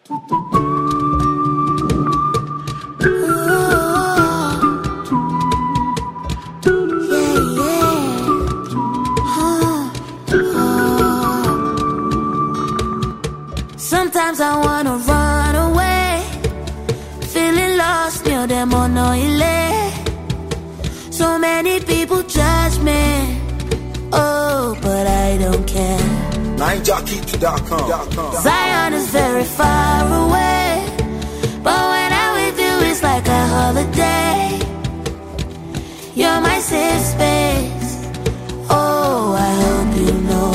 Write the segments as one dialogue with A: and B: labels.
A: Sometimes I wanna run away, feeling lost near them on oil. So many people judge me, oh, but I don't care.
B: NineJockey.com.
A: Zion is very far away, but when I'm with you it's like a holiday. You're my safe space, oh, I hope you know.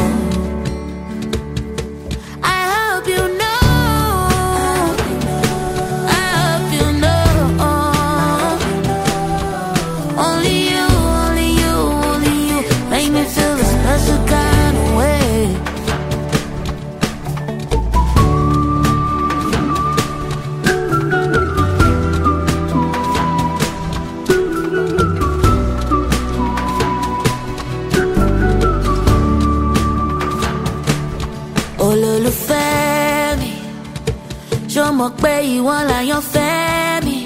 A: Olólùfẹ́ mi, ṣó mọ̀ pé ìwọ láyànfẹ́ mi.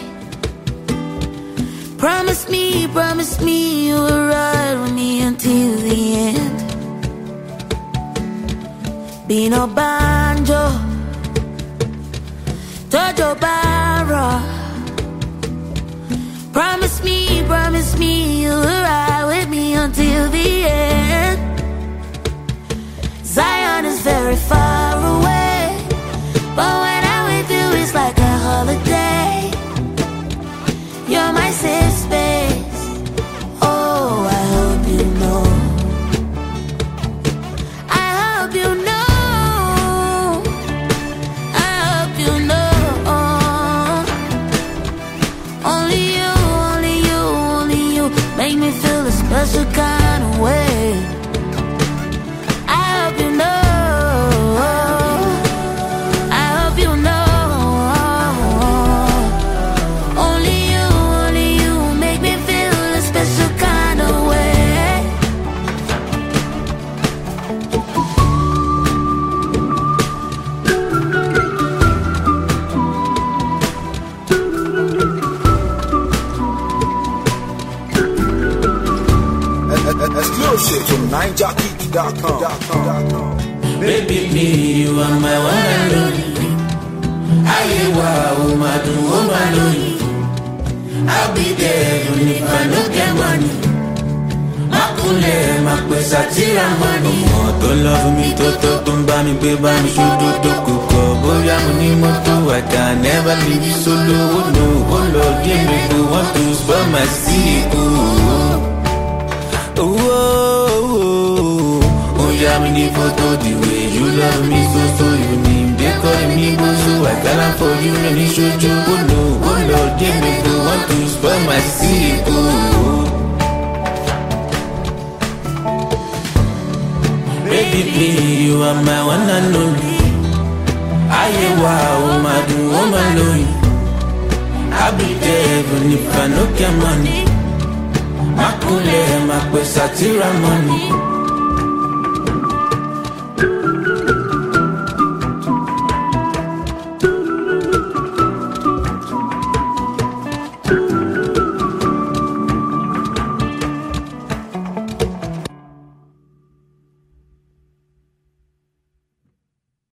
A: Promise me you will ride with me until the end. Bino banjo, Jojo Barra. Promise me you will ride with me until the end. Zion is very far away, but when I'm with you it's like a holiday. You're my safe space, oh, I hope you know. I hope you know, I hope you know. Only you make me feel a special kind of way.
B: Exclusive from NineJockey.com.
C: Baby, me, you are my one and only. I'll be there even if I don't get money. Makule, makwesa tira money. To love me, to buy me, pay by me, shoot to cook. Boy, I'm on moto, I can never leave you solo. No, oh Lord, give me who want to spoil my sleep. I'm in the photo, the way you love me, so you need. They call me Bozo, I can't for you, and it should you. Oh no, oh Lord, give me who want to spoil my sleep. Baby, please, you are my one and only. I'll be there even if I don't get money. Makule, makwesa tira money.